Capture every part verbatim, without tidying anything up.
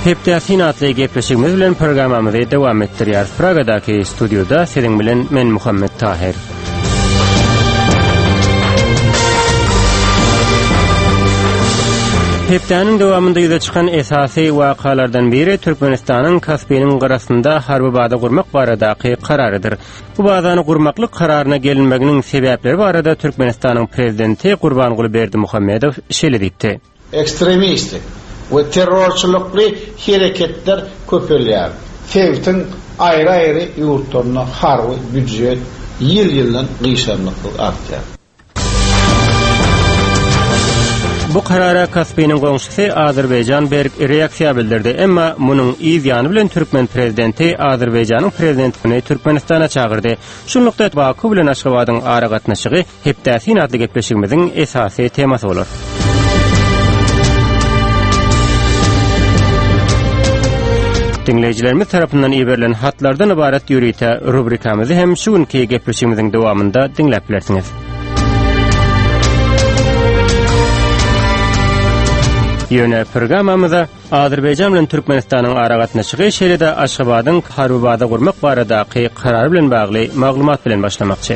Hepdasin atlı gepleşigimiz bilen programamyzy dowam etdirýär. Pragadaky studioda siziň bilen men Muhammed Tahir. Hepdanyň dowamynda ýüze çykan esasy wakalardan biri Türkmenistanyň Kaspiyanyň garasynda harby bada gurmak baradaky kararydyr. Bu badany gurmaklyk kararyna gelinmeginiň sebäpleri barada Türkmenistanyň prezidenti Gurbanguly Berdimuhammedow şeýle diýdi. Ekstremistik ve terörçülükli hareketler köpelýär. Tevtin ayrı-ayrı yurtlarına harby büdjet yıl-yıldan gıyşanlıklı artýar. Bu karara Kaspiyanyň goňşysy Azerbaýjan berk reaksiýa bildirdi. Emma munyň ýyzyny bilen Türkmen prezidenti Azerbaýjanyň prezidentini Türkmenistana çağırdy. Şunlukda Baku bilen Aşgabatyň ara gatnaşygy Hepdasin adly gepleşigimiziň esasy temasy bolar. Dinleyijilerimiz tarapyndan ýeberilen hatlardan ibaret ýürüýte rubrikamyzy hem şu günki gepleşigimiziň dowamynda dinläp bilersiňiz. Ýöne programamyza Azerbaýjan bilen Türkmenistanyň ara gatnaşygy şeýle-de Aşgabatyň harby bada gurmak baradaky karar bilen bagly maglumat bilen başlamakçy.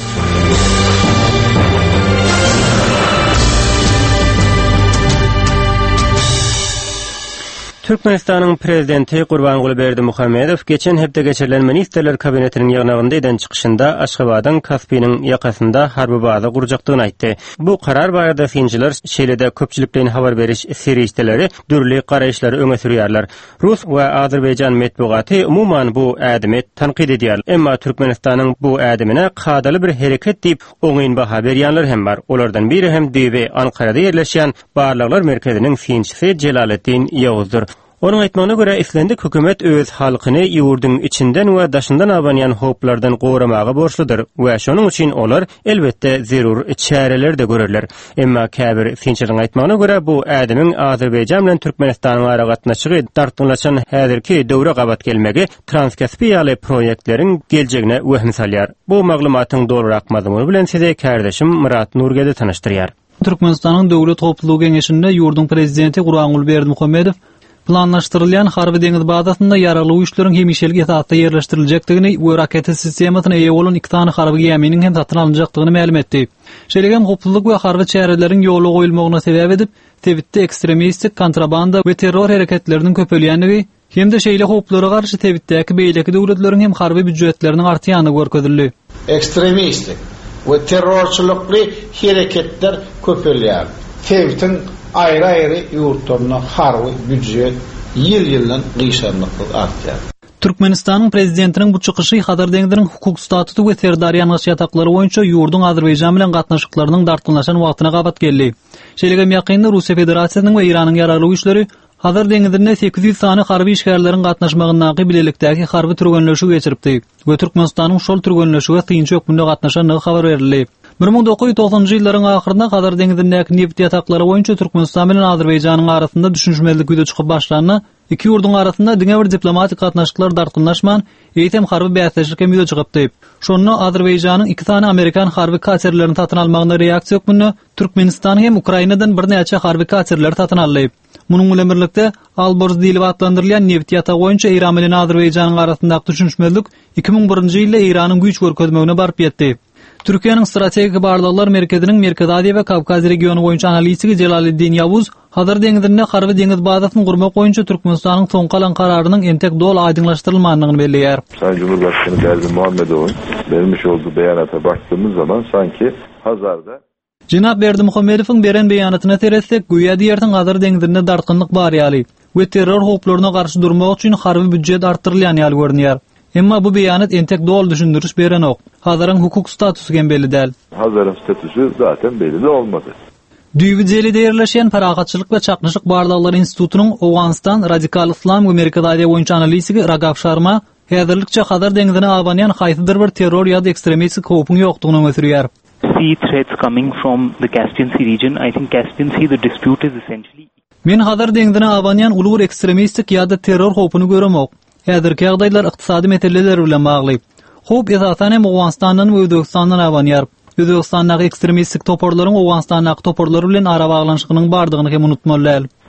Türkmenistanyň prezidenti Gurbanguly Berdimuhammedow geçen hepde geçirilen ministrler kabinetiniň ýygnagynda eden çykyşynda Aşgabatyň Kaspiyanyň ýakasynda harby bada gurjakdygyny aýtdy. Bu karar barada finjiler şeýle-de köpçülikden habar beriş serişdeleri dürli garaýşlary öňe sürýärler. Rus we Azerbaýjan medeniýeti umumyň bu ädimi tanqid edýär. Emma Türkmenistanyň bu ädimine kadaly bir hereket diýip oňyn baha berýänler hem bar. Olardan biri hem Diýbe Ankara'da ýerleşýän Barlyklar merkeziniň finjisi Jelalettin Ýawuzdyr. Onun aýtmagyna görä Islandik hökümet öz halkyny ýurdun içinden we daşyndan abanýan hoplardan gowramagy borçludyr we şonuň üçin olar elbetde zerur çäreler de görerler. Emma käbir finçiň aýtmagyna görä bu ädimiň Azerbaýjan bilen Türkmenistanyň ara gatnaşygy dartynlaşan häzirki döwre gabat gelmegi transkaspiýaly proýektleriň geljegine wehmi salýar. Bu maglumatyň dogrurak mazmuny bilen size kardeşim Murat Nurgedi tanıştyrýar. Türkmenistanyň döwlet toplulugy geňeşinde ýurdun prezidenti Gurbanguly Berdimuhammedow planlaşdyrylýan harby deňiz bazasynda ýaraly güýçleriň hemişelik ýatda ýerleşdirilýekdigini we raket sistemasyna eýe bolan iki tane harby geminiň hem satyn alınjakdygyny ma'lum etdi. Şeýlegem hoplulyk we harby çäreleriň ýoly goýulmagyna sebäp edip, Tewitde ekstremistik, kontrabanda we terror hareketleriniň köpelýänligi hem de şeýle hoplara garşy Tewitdäki beýleki döwletleriň hem harby büdjetleriniň artýany görkezildi. Ekstremistik ve terörçülükli hareketler köpelýär. Tewit'in ayrı-ayrı yurtlarına harby büdjet yıl-yıldan gıyşanlıklı artýar. Türkmenistanyň prezidentiniň bu çykyşy Hadar deňdiriň hukuk statuty we Serdarýan ýataklary boýunça ýurdun Azerbaýjan bilen gatnaşyklarynyň dartynlaşan wagtyna gabat geldi. Şeýlegem ýakynda Russiýa Federasiýasynyň we Iranyň ýaraly güýçleri Hadar deňdirinde sekiz ýüz sany harby işgärleriň gatnaşmagyndaky bilelikdäki harby türgenleşik geçiripdi we Türkmenistanyň şol türgenleşige tynç ökmünde gatnaşanyny habar berildi. bir ming dokuz ýüz toksanyňjy ýyllaryň ahyrynda Hadar deňdirindäki neft ýataklary boýunça Türkmenistan bilen Azerbaýjanyň arasynda düşünşmezlik güýde çykyp başlanyny, iki ýurdun arasynda diňe bir diplomatik gatnaşyklar dartynlaşman, eýtem harby bäsleşikle müýde çykypdy. Şonu Azerbaýjanyň iki tane Amerikan harby kaserlerini satyn almagyna reaksiýa ökmünde Türkmenistan hem Ukrainadan bir näçe harby kaserler satyn aldy. Munyň bilen birlikde Alborz diýilip adlandyrylýan neft ýatagy boýunça Iran bilen Azerbaýjanyň arasyndaky düşünşmezlik iki ming birinji ýylda Iranyň güýç görkezmegine baryp ýetdi. Türkiýanyň strategik barlyklar merkeziniň Merkez Aziýa we Kavkaz regiony boýunça analitigi Jelalettin Ýawuz Hadar deňdirinde harby deňiz bazasyny gurmak boýunça Türkmenistanyň soň kalan kararynyň entek dol aýdyňlaşdyrylmagyny belliýär. Sayın Cumhurbaşkanı Berdimuhammedow'un vermiş olduğu beyanata baktığımız zaman sanki Hazar'da Jenap Berdimuhammedowyň beren beýanatyna teretsek, güýä diýerdiň Hadar deňdirinde dartynlyk bar ýaly we terror hoplaryna garşy durmak üçin harby büdjet artdyrylýan ýaly görünýär. Emma bu beýanat entek dol düşündürüş beren ok. Hazarın hukuk statüsü gen belli değil. Hazarın statüsü zaten belli olmadı. Düýbüjeli derleşen paragatçylyk we çaknaşyk barlyklar institutynyň Owganistan Radikal Islam we Merkez Aziýa boýunça analitigi Ragab Sharma häzirlikçe Hadar deňizine abanýan haýsydyr bir terror ýa-da ekstremistik howpyň ýokdugyny öňe See threats coming from the Caspian Sea region. I think Caspian Sea the dispute is essentially. Men Hadar deňizine abanýan ulur ekstremistik ýa-da terror howpyny göremok. Häzirki ýagdaýlar ykdysady meseleler bilen bagly. Hop esasen hem Owganistandan we Özbegistandan abanýar. Özbegistandaky ekstremistik toporlaryň Owganistandaky toporlar bilen ara baglanşygynyň bardygyny hem unutmaly.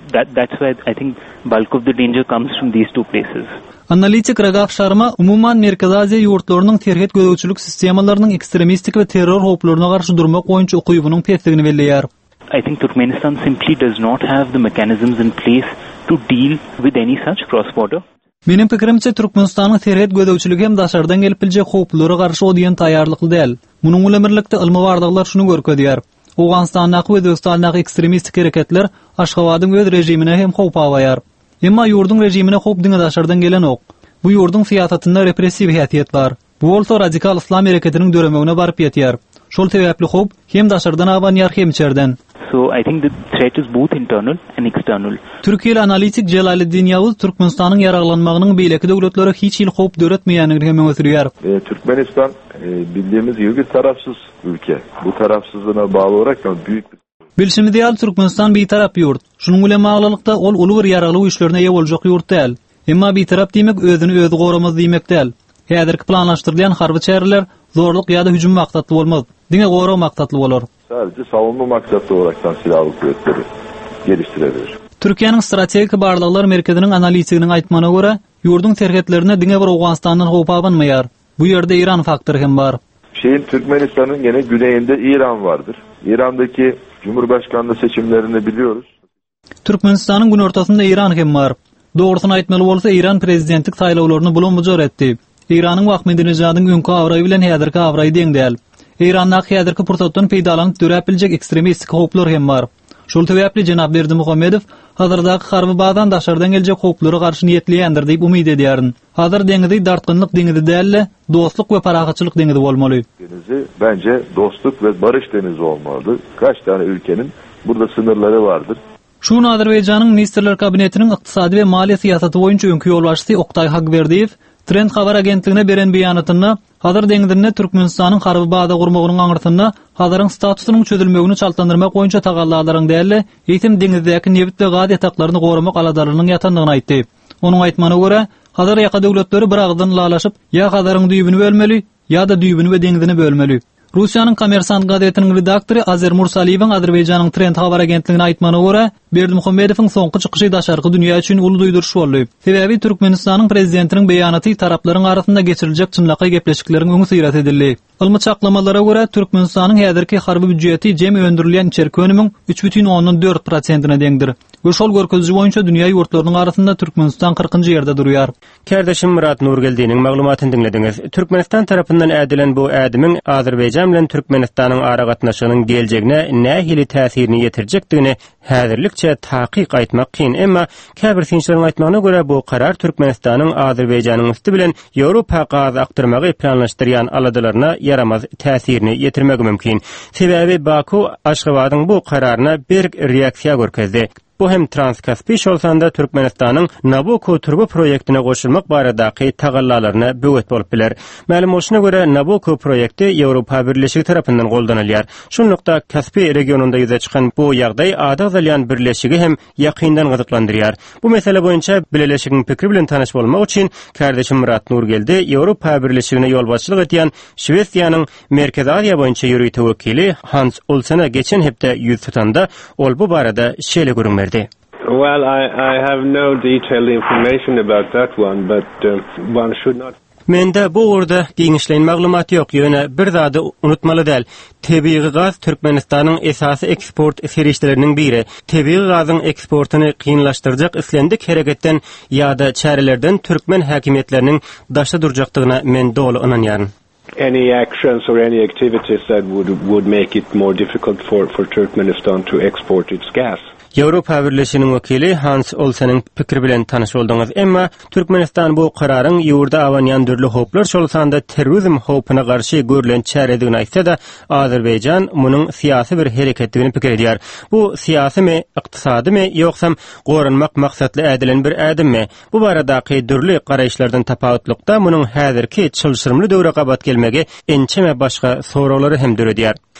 that that's why I think bulk of the danger comes from these two places. Analitik Ragaf Sharma umuman Merkez Aziya ýurtlarynyň terhet gödäwçilik sistemalarynyň ekstremistik we terror howplaryna garşy durmak boýunça okuýubynyň pesligini belleýär. I think Turkmenistan simply does not have the mechanisms in place to deal with any such cross-border. Menim pikirimçe Türkmenistanyň terhet gödäwçiligi hem daşardan gelip biljek howplary garşy odýan taýýarlykly däl. Munyň ulemirlikde ilmi bardaglar şunu görkezýär. Awganistanyň we Özbekistanyň ekstremistik hereketler Aşgabatyň öz rejimine hem howp awaýar. Emma ýurdun rejimine howp diňe daşardan gelen ok. Bu ýurdun fiýatynda repressiw häsiýet bar. Bu bolsa radikal islam hereketiniň döremegine baryp ýetýär. Şol sebäpli howp hem daşardan awanýar hem içerden. So I think the threat is both internal and external. Türkiýeli analitik Jelaliddin Ýawuz Türkmenistanyň ýaraglanmagynyň beýleki döwletlere hiç il howp döretmeýändigini hem öňsürýär. E, Türkmenistan e, bildiğimiz gibi bir tarafsız ülke. Bu tarafsızlığına bağlı olarak büyük bir Bilşimi diýal Türkmenistan bir tarap ýurt. Şunuň bilen maglylykda ol uly bir ýaraglyk işlerine ýa boljak ýurt däl. Emma bir tarap diýmek özüni özü goramaz diýmek däl. Häzirki planlaşdyrylýan harby çäreler zorluk ýa-da hüjüm maktatly bolmaz. Diňe gora maktatly bolar. Sadece savunma maksatlı olaraktan silahlı kuvvetleri geliştirebilir. Türkiýanyň strategik barlyklar merkeziniň analitikiniň aýtmana görä, ýurdun terhetlerine diňe bir Awganistanyň howpa abanmaýar. Bu ýerde İran faktory hem bar. Şeyin Türkmenistan'ın gene güneyinde İran vardır. İran'daki Cumhurbaşkanlığı seçimlerini biliyoruz. Türkmenistanyň gün ortasynda İran hem bar. Dogrusyny aýtmaly bolsa İran prezidentlik saýlawlaryny bulan bujur etdi. İranyň Ahmedinejadyň öňkü awraýy bilen häzirki awraýy deň däl. İran'da häzirki pursatdan peýdalanyp döräpiljek ekstremistik howplar hem bar. Şol sebäpli Jenap Berdimuhammedow hazırdaky harby bazdan daşardan geljek howplary garşy niýetliýändir diýip umyd edýärin. Hazır deňizi dartgynlyk deňizi däl, dostluk we parahatçylyk deňizi bolmaly. Denizi bence dostluk ve barış denizi olmalı. Kaç tane ülkenin burada sınırları vardır. Şunu Azerbaycanyň Ministrler Kabinetiniň ykdysady we maliýe syýasaty boýunça öňkü ýolbaşçysy Oktay Hagberdiýew Trend habar agentligine beren beýanatynda hazır deňizinde Türkmenistanyň harby baza gurmagynyň aňyrtynda hazaryň statusynyň çözülmegini çaltandyrmak boýunça tagallalaryň däli, ýetim deňizdäki nebit we gaz ýataklaryny goramak aladarynyň ýatandygyny aýtdy. Onuň aýtmana görä, hazır ýaka döwletleri bir agdan lalaşyp, ýa hazaryň düýbüni bölmeli, ýa-da düýbüni we deňizini bölmeli. Russiýanyň Kommersant gazetiniň redaktory Azer Mursaliýewiň Azerbaýjanyň Trend habar agentligine aýtmana görä, Berdimuhammedowyň soňky çykyşy daşarky dünýä üçin uly duýduruş boldy. Sebäbi Türkmenistanyň prezidentiniň beýanaty taraplaryň arasynda geçiriljek çynlakay gepleşikleriň öňü syrat edildi. Ilmy çaklamalara görä Türkmenistanyň häzirki harby büdjeti jemi öndürilen içerik önümüň üç бүтүн ондон dört prosentina deňdir. Bu şol görkezji boýunça dünýä ýurtlarynyň arasynda Türkmenistan kırkıncı ýerde durýar. Kardeşim Murat Nurgeldiniň maglumatyny dinlediňiz. Türkmenistan tarapyndan ädilen bu ädimiň Azerbaýjan bilen Türkmenistanyň ara gatnaşygynyň geljegine nähili täsirini ýetirjekdigini häzirlikçe takyk aýtmak kyn, emma käbir sinçleriň aýtmagyna görä bu karar Türkmenistanyň Azerbaýjanyň üstü bilen Ýewropa gaz aktarmagy planlaşdyrýan aladaryna yaramaz täsirini ýetirmegi mümkin. Sebäbi Baku Aşgabatyň bu kararyna bir reaksiýa görkezdi. Bu hem Transkaspi şolsanda Türkmenistanyň Nabucco turbu proyektine goşulmak baradaky tagallalaryna böwet bolup biler. Ma'lum bolşuna görä Nabucco projekti Ýewropa Birleşigi tarapyndan goldanylýar. Şonlukda Kaspy regionunda ýüze çykan bu ýagdaý Adazalyan Birleşigi hem ýakyndan gyzyklandyrýar. Bu mesele boýunça Birleşigiň pikri bilen tanyş bolmak üçin kardeşim Murat Nurgeldi Ýewropa Birleşigine ýolbaşçylyk etýän Şwediýanyň Merkez Aziýa boýunça ýürüýän tewekili Hans Olsen'a geçen hepde ýüz tutanda ol bu barada şeýle görünmerdi. Well, I, I have no detailed information about that one, but uh, one should not. Mende bu orada giňişleýän maglumat ýok, ýöne bir zady unutmaly däl. Tebii gaz Türkmenistanyň esasy eksport serişleriniň biri. Tebii gazyň eksportyny kynlaşdyrjak islendik hereketden ýa-da çärelerden Türkmen häkimetleriniň daşa durjakdygyna men dogly inanýaryn. Any actions or any activities that would would make it more difficult for for Turkmenistan to export its gas. Ýewropa Birleşiginiň wekili Hans Olsen'in pikri bilen tanyş boldyňyz, emma Türkmenistan bu kararyň ýurda awanýan dürli howplar şolsanda terrorizm howpuna garşy görülen çäredigini aýtsa-da, Azerbaýjan munyň syýasy bir hereketdigini pikir edýär. Bu syýasymy, ykdysadymy ýoksam goranmak maksatly ädilen bir ädimmi? Bu baradaky dürli garaýşlardan tapawutlykda munyň häzirki çylşyrmly döwre gabat gelmegi ençeme başga soraglary hem döredýär.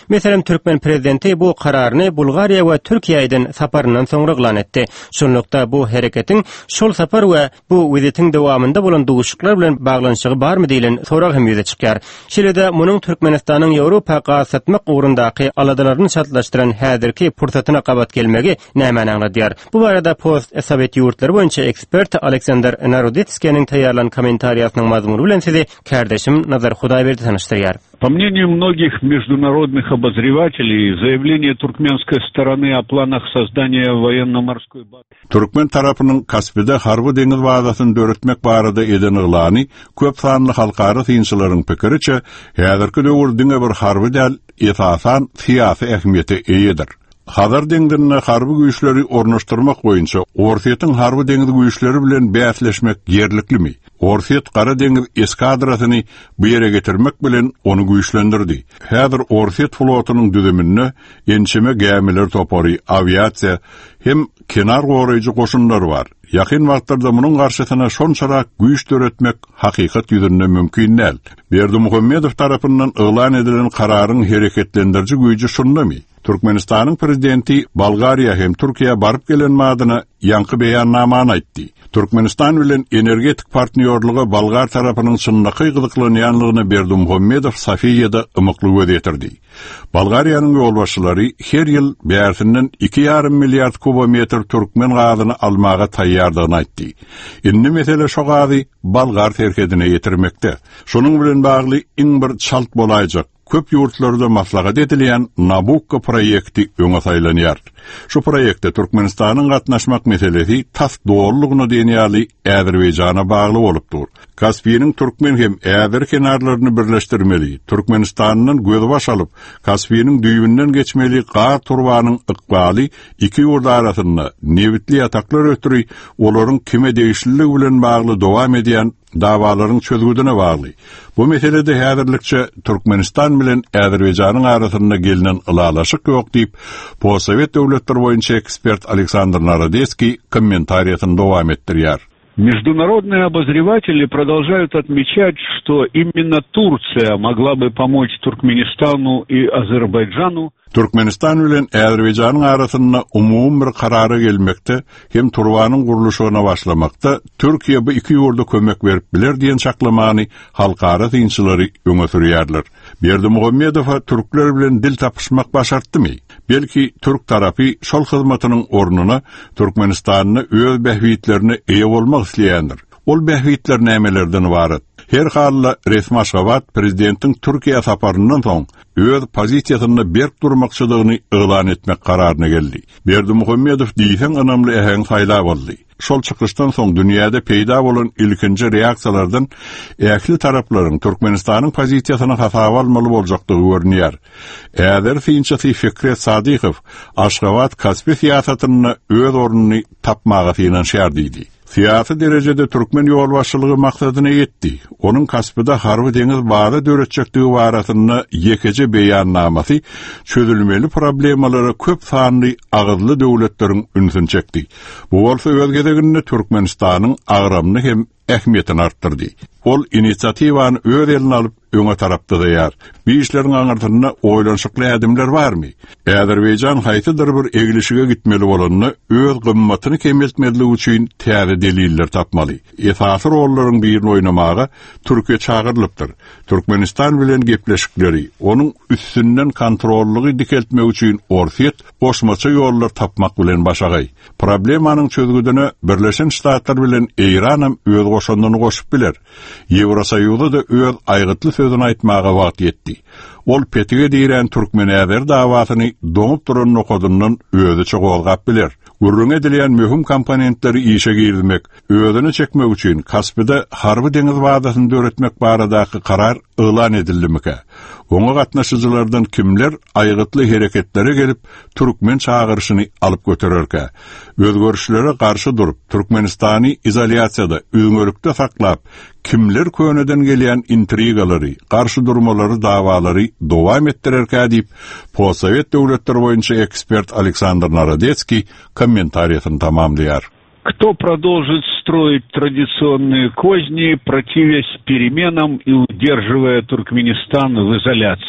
Meselem Türkmen prezidenti bu kararını Bulgariya we Türkiýeden saparyndan soňra glan etdi. Şonlukda bu hereketiň şol sapar we bu wizitiň dowamında bolan duguşyklar bilen baglanşygy barmy diýilen sorag hem ýüze çykýar. Şeýle-de munyň Türkmenistanyň Ýewropa satmak ugrundaky aladalaryny şartlaşdyran häzirki pursatyna gabat gelmegi näme aňladýar? Bu barada Post Sovet ýurtlary boýunça ekspert Aleksandr Naroditskiň taýýarlan kommentariýasynyň mazmuny bilen sizi kardeşim Nazar Hudaýberdi tanıştyrýar. По мнению многих международных обозревателей, заявление туркменской стороны о планах создания военно-морской базы Türkmen tarapynyň Kaspyda harby deňiz bazasyny döretmek barada eden ýyglany köp sanly halkara tynçylaryň pikiriçe, häzirki döwürde bir harby däl esasan syýasy ähmiýeti eýedir. Hazar deňdirine harby güýçleri ornaşdyrmak boýunça Orsiýetyň harby deňiz güýçleri bilen bäsleşmek ýerliklimi? Orsiýet Gara deňiz eskadrasyny bu ýere getirmek bilen onu güýçlendirdi. Häzir Orsiýet flotynyň düzümine ençeme gämiler topary, aviasiýa hem kenar goraýjy goşunlar bar. Yakın wagtlarda munyň garşysyna şonçarak güýç döretmek hakykat ýüzünde mümkin näl. Berdimuhammedow tarapyndan ýylan edilen kararyň hereketlendiriji güýji şundamy? Türkmenistanyň prezidenti Bulgariya hem Türkiýe baryp gelen madyna ýanky beýannama aýtdy. Türkmenistan bilen energetik partnerligi Bulgar tarapynyň çynnyky gyzyklanýanlygyny Berdimuhammedow Sofiyada ymykly göz ýetirdi. Bulgariýanyň ýolbaşçylary her ýyl bärinden iki ýarym milliard kubometr türkmen gazyny almaga taýýardygyny aýtdy. Indi mesele şo gazy Bulgar terkedine ýetirmekde. Şonuň bilen bagly iň bir çalt bolajak köp ýurtlarda maslahat edilen Nabucco proýekti öňe saýlanýar. Şu proýekde Türkmenistanyň gatnaşmak meselesi tas doğrulugyny denýäli Äzerbeýjana bagly bolupdyr. Kaspiýanyň türkmen hem äzer kenarlaryny birleşdirmeli. Türkmenistanyň gözi baş alyp Kaspiýanyň düýbünden geçmeli gar turbanyň ykbaly iki ýurt arasynda newitli ýataklar ötüri olaryň kime değişliligi bilen bagly dowam edýän dawalaryň çözgüdine bagly. Bu meselede häzirlikçe Türkmenistan bilen Äzerbeýjanyň arasynda gelinen ılalaşyk ýok diýip Postsovet döwletleri boýunça ekspert Aleksandr Naroditskiň kommentariýasyny dowam etdirýär. Международные обозреватели продолжают отмечать, что именно Турция могла бы помочь Туркменистану и Азербайджану. Türkmenistan bilen Äzerbeýjanyň arasynda umum bir karara gelmekde hem turbanyň guruluşyna başlamakda Türkiýe bu iki ýurda kömek berip biler diýen çaklamany halkara tynçylary öňe sürýärler. Berdimuhammedow türkler bilen dil tapyşmak başartdymy? Belki Türk tarapy şol hyzmatynyň ornuny Türkmenistanyny öz behwitlerini eýe bolmak isleýändir. Ol behwitler nämelerden ibaret? Her halla resmi Aşgabat prezidentiň Türkiýe saparyndan soň öz pozisiýasyny berk durmakçylygyny ýylan etmek kararyna geldi. Berdimuhammedow diýsen önemli ähäň saýlap boldy. Şol çykyşdan soň dünýäde peýda bolan ilkinji reaksiýalardan ähli taraplaryň Türkmenistanyň pozisiýasyny hasaba almaly boljakdygy görnýär. Äder fiňçisi Fikret Sadykow Aşgabat Kaspy siýasatyny öz ornuny tapmagy finansiýar diýdi. Siyasi derecede Türkmen ýolbaşçylygy maksadyna ýetdi. Onun Kaspyda harby deňiz baza döretjekdigi barasyny ýekeje beýannamasy çözülmeli problemalara köp sanly agyzly döwletleriň ünsün çekdi. Bu bolsa öz gezeginde Türkmenistanyň agramyny hem ähmiýetini artdyrdy. Ol inisiatywany öz eline alyp öňe tarapda daýar. Bu işleriň aňyrtyna oýlanşykly ädimler barmy? Äzerbeýjan haýsydyr bir egilişige gitmeli bolanyny öz gymmatyny kemeltmeli üçin täze deliller tapmaly. Esasy rollaryň birini oýnamaga Türkiýe çagyrylypdyr. Türkmenistan bilen gepleşikleri, onuň üstünden kontrollygy dikeltmek üçin Orsiýet boşmaça ýollar tapmak bilen başagay. Problemanyň çözgüdüne Birleşen Ştatlar bilen Eýran hem öz goşandyny goşup biler. Ýewrosoýuzda da öz aýgytly sözüni aýtmaga wagt ýetdi. Ol petige diýen türkmen äzer dawasyny doňup duran nokodundan özü çogolgap biler. Gurrun edilen möhüm komponentleri işe girmek, özünü çekmek üçin Kaspyda harby deňiz bazasyny döretmek baradaky karar ýylan edildimike. Oňa gatnaşyjylardan kimler aýgytly hereketlere gelip türkmen çağırşyny alyp götürerke, özgörüşlere garşy durup Türkmenistany izolýasiýada öňörükde saklap, kimler köneden gelýän intrigalary, garşy durmalary, dawalary dowam etdirerke diýip Postsovet döwletleri boýunça ekspert Aleksandr Naroditskiň kommentariýasyny tamamlaýar. Кто продолжит строить традиционные козни, противясь переменам и удерживая Туркменистан в изоляции?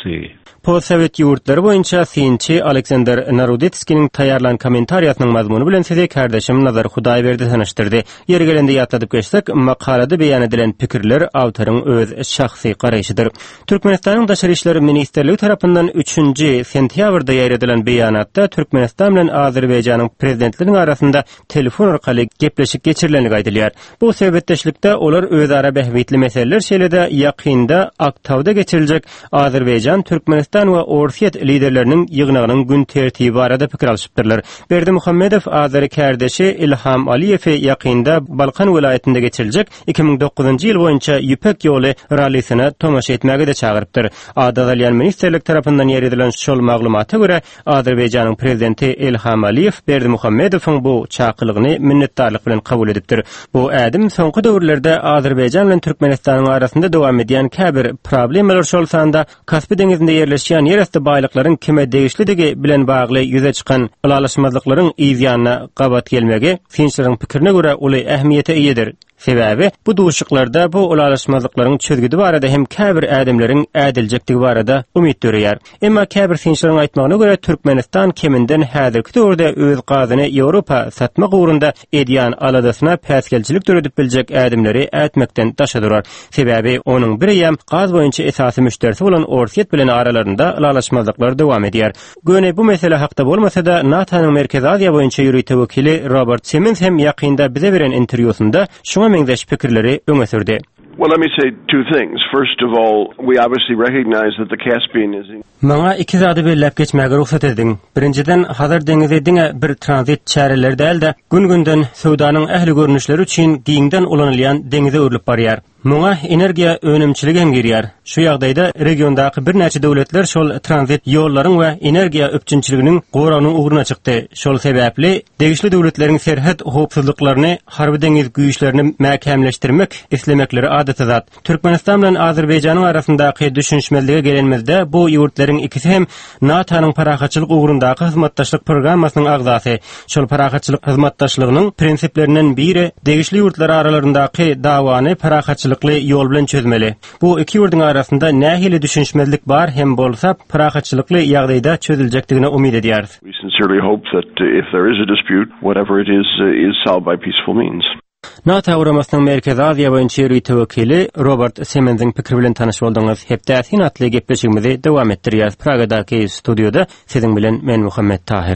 Postsovet ýurtlary boýunça synçy Aleksander Narodetskiň taýarlan kommentariýasynyň mazmuny bilen size kardeşim Nazar Hudaýberdi tanıştyrdy. Ýeri gelende ýatladyp geçsek, makalada beýan edilen pikirler awtoryň öz şahsy garaýşydyr. Türkmenistanyň Daşary işleri ministrligi tarapyndan üçünji sentýabrda ýaýradilan beýanatda Türkmenistan bilen Azerbaýjanyň prezidentleriniň arasynda telefon orkaly gepleşik geçirilenligi aýdylýar. Bu sebäpdeşlikde olar özara bähwitli meseleler şeýlede ýakynda Aktawda geçiriljek Azerbaýjan Türkmenistan we Orsiýet liderleriniň ýygnagynyň gün tertibi barada pikir alşypdyrlar. Berdimuhammedow Azeri kardeşi Ilham Aliýew ýakynda Balkan welaýetinde geçiriljek iki ming dokuzunji ýyl boýunça Ýüpek ýoly rallysyna tomaşa etmäge de çagyrypdyr. Adalyýan ministerlik tarapyndan ýeredilen şol maglumata görä Azerbaýjanyň prezidenti Ilham Aliýew Berdimuhammedowyň bu çakylygyny minnetdarlyk bilen kabul edipdir. Bu ädim soňky döwürlerde Azerbaýjan bilen Türkmenistanyň arasynda dowam edýän käbir problemler şolsanda Kaspy deňizinde ýerleşýän ýerasty baýlyklaryň kime degişlidigi bilen bagly ýüze çykan ulalaşmazlyklaryň iýanyna gabat gelmegi finçleriň pikirine görä uly ähmiýete iýedir. Sebäbi bu duşuklarda bu ulalaşmazlyklaryň çözgüdi barada hem käbir ädemleriň ädiljektigi barada umyt dörýär. Emma käbir finçleriň aýtmagyna görä Türkmenistan keminden häzirki döwürde öz gazyny Ýewropa satmak ugrunda edýän aladasyna päsgelçilik töredip biljek ädemleri ätmekden daşa durar. Sebäbi onuň biri ýam gaz boýunça esasy müşterisi bolan Orsiýet bilen aralarynda ulalaşmazlyklar dowam edýär. Göne bu mesele hakda bolmasa-da NATO'nyň Merkez Aziýa boýunça ýürüýte wekili Robert Simmons hem ýakynda bize beren interwýusunda şoňa meňzeş pikirleri öňe sürdi. Well, let me say two things. First of all, we obviously recognize that the Caspian is... Maňa iki zady belläp geçmäge ruhsat ediň. Birinciden, Hazar deňizi diňe bir transit çäreleri däl-de, gün-günden sowdanyň ähli görnüşleri üçin giňden ulanylýan deňize örilip barýar. Muňa energiýa önümçiligi hem girýär. Şu ýagdaýda regiondaky bir näçe döwletler şol transit ýollaryň we energiýa öpçünçiliginiň goranyň ugruna çykdy. Şol sebäpli degişli döwletleriň serhat howpsuzlyklaryny harby deňiz güýçlerini mäkämleşdirmek islemekleri adaty zat. Türkmenistan bilen Azerbaýjanyň arasyndaky düşünşmelige gelenmezde bu ýurtlaryň ikisi hem NATO'nyň parahatçylyk ugrundaky hyzmatdaşlyk programmasynyň agzasy. Şol parahatçylyk hyzmatdaşlygynyň prinsiplerinden biri degişli ýurtlar aralaryndaky dawany parahatçylyk ýol bilen çözmeli. Bu iki ýurdun arasynda nähili düşünşmezlik bar hem bolsa parahatçylykly ýagdaýda çöziljekdigine umyt edýäris. We sincerely hope that uh, if there is a dispute, whatever it is, uh, is solved by peaceful means. NATO uramasının Merkez Aziýa boýunça ýürüýte wekili Robert Simmons'ň pikiri bilen tanyş boldyňyz. Hepdäsin atly gepleşigimizi dowam etdirýäris. Pragadaky studioda siziň bilen men Muhammed Tahir.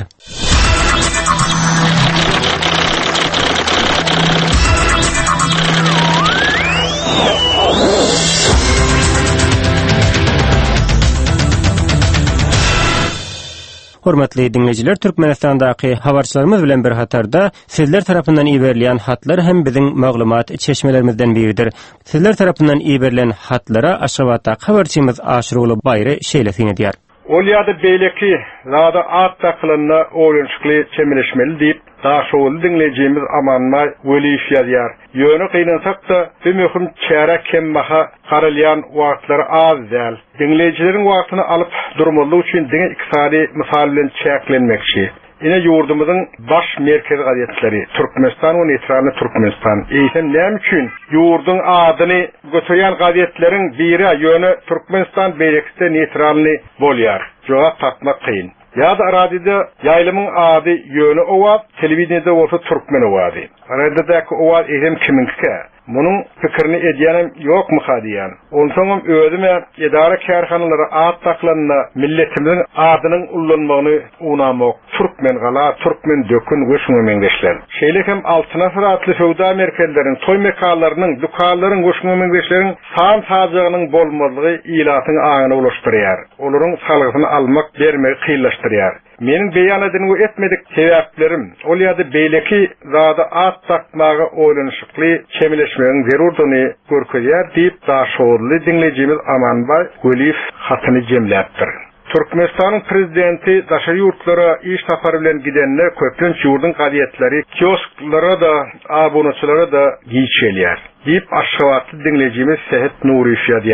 Hormatly dinleyijiler, Türkmenistandaky habarçylarymyz bilen bir hatarda sizler tarapyndan iýerlen hatlar hem biziň maglumat çeşmelerimizden biridir. Sizler tarapyndan iýerlen hatlara Aşgabatda habarçymyz Aşyryly Baýry şeýlesin edýär. Olýady beýleki zada at takylyna oýunçykly çemeleşmeli diýip daşoğlu dinleyeceğimiz Amanmay Weliýew ýazýar. Ýöne kynansak-da bir möhüm çärek kemmaha garalýan wagtlar az däl. Dinleýijileriň wagtyny alyp durmalyk üçin diňe iqtisady mysal bilen çäklenmekçi. Ine ýurdumyzyň baş merkez gazetleri Türkmenistan we Neytralny Türkmenistan eýsen näme üçin ýurdun adyny götürýän gazetleriň biri ýöne Türkmenistan beýlekde Neytralny bolýar. Jogap tapmak kyn. Ya da radide yaylımın adı yönü ovad, televizyonda olsa Türkmen ovadi. Radideki ovad edim kiminki? Bunun fikirini edýänem yok mu hadiyan? Onsoňam özüme idara kärhanalary at taklanna milletimiň adynyň ullanmagyny unamak. Türkmen gala, Türkmen dökün göçüňe meňdeşler. Şeýle hem altına sıratly sowda merkezleriň, toy mekalarynyň, dukanlaryň göçüňe meňdeşleriň san sajagynyň bolmalygy ilatyň aňyny ulaşdyrýar. Olaryň salgysyny almak, bermek kıylaşdyrýar. Menin beýan edini etmedik sebäplerim, olýady beýleki zada at takmagy oýlanşykly çemeleşmegiň zerurdyny görkezýär diýip daşoğlu dinlejimiz Amanbay Weliýew hatyny jemläpdir. Türkmenistanyň prezidenti daşary ýurtlara iş tapary bilen gidenler köpünç ýurdun gazetleri, kiosklara da, abonaçylara da giýçelýär. Diýip Aşgabatly dinlejimiz Sehet Nuriýew ýazýar.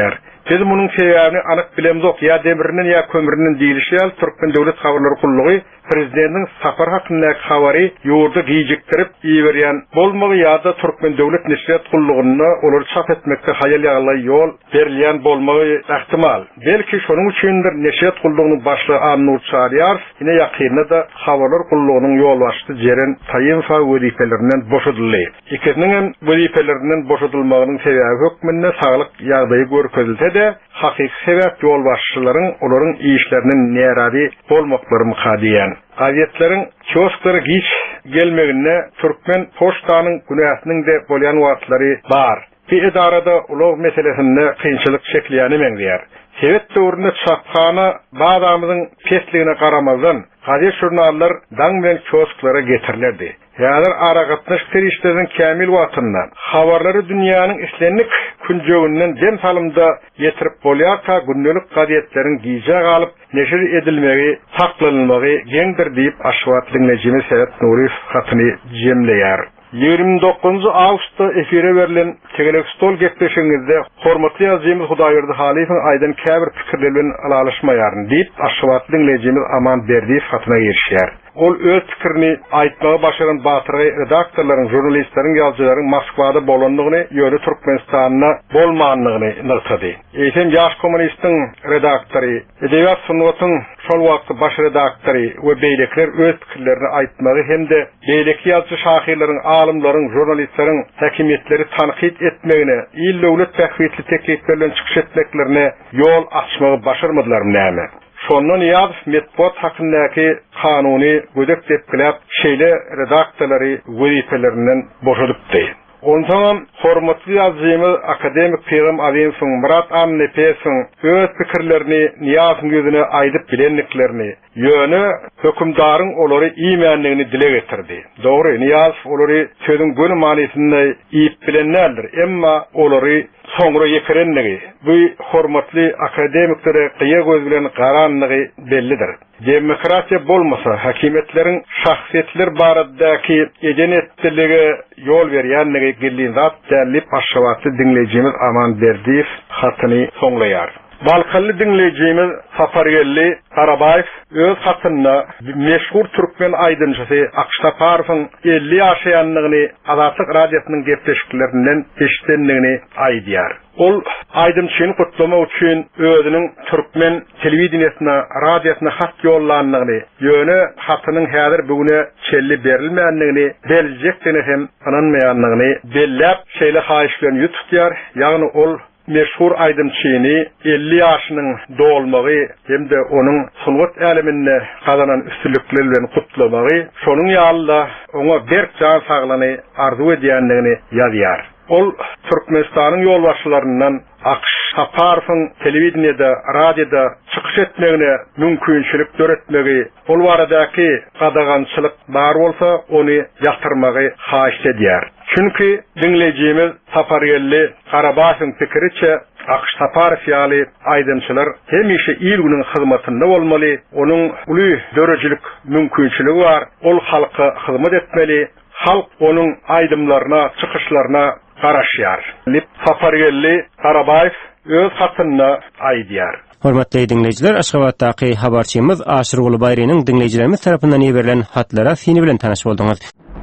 Biz bunun sebäbini anyk bilemzok. Ya demirinin ya kömürünün diýilişi Türkmen Döwlet Habarlary Gullugy Prezidentiň safar hakyndaky habary ýurda gijikdirip iýerýän bolmagy ýa-da Türkmen Döwlet Neşriýat Gullugyna olar çap etmekde haýal ýaly ýol berilýän bolmagy ähtimal. Belki şonuň üçindir Neşriýat Gullugynyň başlygy Annur Çarýar ine ýakynda da Habarlar Gullugynyň ýol başçy Jeren Taýyýew wezipelerinden boşadyldy. Ikisiniň wezipeleriniň boşadylmagynyň sebäbi hökmünde saglyk ýagdaýy görkezilse de hakyky sebäp ýol başçylaryň olaryň işlerinin närabi bolmaklary mukadiýän. Gazetleriň kiosklara giç gelmegine Türkmen poçtanyň günäsiniň de bolýan wagtlary bar. Bir edarada ulug meselesinde kynçylyk çekleýäni meňdiýär. Sebet döwründe çapkany bazamyzyň pesligine garamazdan gazet jurnallar daň bilen kiosklara getirildi. Ýalar ara gatnaş kirişleriň kämil wagtynda habarlary dünýäniň islenlik künjegünden dem salymda getirip bolýarka gündelik gazetleriň giýje galyp neşir edilmegi, saklanylmagy geňdir diýip aşwat dinlejimiz Sedat Nuriýew hatyny jemleýär. ýygrimi dokuzynjy awgustda efire berilen Tegelek stol gepleşiginde hormatly ýazgymyz Hudaýberdi Halifoň aýdan käbir pikirler bilen alaşmaýaryn diýip aşwat dinlejimiz Aman Berdiýew hatyna ýerişýär. Ol öz pikirini aýtmagy başaran batyrgy redaktorlaryň, jurnalistleriň, ýazgylaryň Moskwada bolandygyny, ýöne Türkmenistanyna bolmanlygyny nyrtady. Eýsem ýaş kommunistiň redaktory, Edebiyat Sunwatyň şol wagtda baş redaktory we beýlekler öz pikirlerini aýtmagy hemde beýleki ýazgy şahyrlaryň, alymlaryň, jurnalistleriň häkimetleri tanqid etmegine, il döwlet tähwitli teklifler bilen çykyş etmeklerine ýol açmagy başarmadylar näme? Şondan ýazyp metbuat hakyndaky kanuny gödek dep bilip şeýle redaktorlary wezifelerinden boşadypdy. Ondan hormatly ýazgymyz akademik Peýgam Aýemowyň, Murat Amnepeýewiň öz pikirlerini Niýazyň gözüne aýdyp bilenliklerini, ýöne hökümdaryň olary iýmänligini dile getirdi. Dogry, Niýaz olary sözüň gönü manysynda iýip bilenlerdir, emma olary soňra ýekerenligi, bu hormatly akademiklere gyýa göz bilen garanlygy bellidir. Demokratiýa bolmasa, hakimetleriň şahsiýetler baradaky edenetdiligi ýol berýänligi gelýän zat dälip aşawatly dinlejimiz Aman Berdiýew hatyny soňlaýar. Balkally dinlejimiz Safargelli Karabayev öz hatynda meşhur Türkmen aýdynçysy Akştaparowyň elli ýaşaýanlygyny Azatlyk radiosynyň gepleşiklerinden eşitdenligini aýdýar. Ol aýdynçyny gutlamak üçin özüniň Türkmen telewizionyna, radiosyna hat ýollanlygyny, ýöne hatynyň häzir bugüne çelli berilmänligini, beljekdeni hem ananmaýanlygyny bellep şeýle haýyşlaryny ýutdýar. Ýagny ol meşhur aýdymçyny elli ýaşynyň dolmagy hemde onuň sunwat äliminde gazanan üstünlikleri bilen gutlamagy, şonuň ýalynda oňa berk jan saglany arzu edýänligini ýazýar. Ol Türkmenistanyň ýolbaşçylaryndan Akştaparowyň telewizionyada, radioda çykyş etmegine mümkinçilik döretmegi, ol baradaky gadagançylyk bar bolsa, ony ýaktyrmagy haýyş edýär. Çünki dinlejimiz Safargelli Karabayewiň pikiriçe Akştaparow ýaly aýdymçylar hemişe il günüň hyzmatynda bolmaly, onuň uly dörejilik mümkinçiligi bar, ol halka hyzmat etmeli, halk onuň aýdymlaryna, çykyşlaryna garaşýar. Lip Safargelli Karabayew öz hatynda aýdýar. Hormatly dinleýijiler, Aşgabatdaky habarçymyz Aşyr Gulbaýrynyň dinleýijilerimiz tarapyndan ýeberilen hatlara seni bilen tanaş boldyňyz.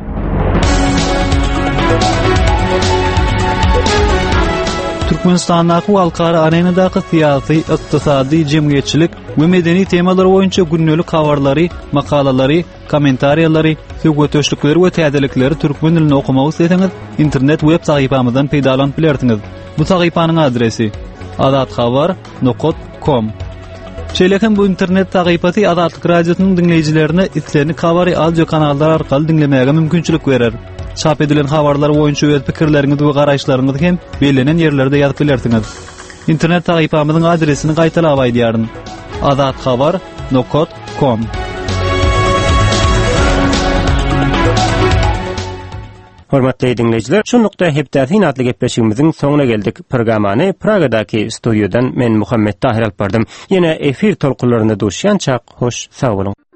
Türkmenistandaky halkara arenadaky syýasy, ykdysady, jemgyýetçilik we medeni temalar boýunça günnelik habarlary, makalalary, kommentariýalary, söwgetöşlikleri we täzelikleri türkmen dilinde okumagy isteseňiz, internet web sahypamyzdan peýdalanyp bilersiňiz. Bu sahypanyň adresi azatxabar nokta com. Şeýlekem bu internet sahypasy Azatlyk radiosynyň dinleýijilerine islerini kabary audio kanallar arkaly dinlemäge mümkinçilik berer. Çap edilen habarlar boýunça öz pikirleriňizi we garaşlaryňyzy hem belenen ýerlerde ýazyp bilersiňiz. İnternet sahypamyzyň adresini gaýtalap aýdýaryn. azatxabar nokta com. Hormatly dinleýijiler, şu nokta hepdäsin adly gepleşigimiziň soňuna geldik. Programany Pragadaky studiýadan men Muhammed Tahir alp bardym. Ýene efir tolkunlaryna duşýança hoş sag bolun.